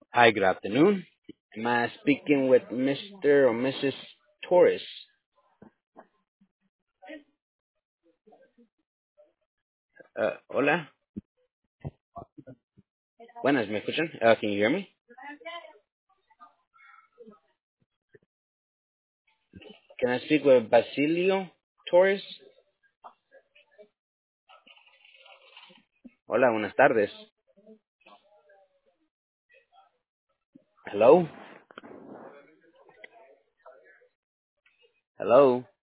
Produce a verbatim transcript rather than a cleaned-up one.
Hi, good afternoon. Am I speaking with mister or missus Torres? Uh, hola. Buenas, ¿me escuchan? Uh, can you hear me? Can I speak with Basilio Torres? Hola, buenas tardes. Hello? Hello?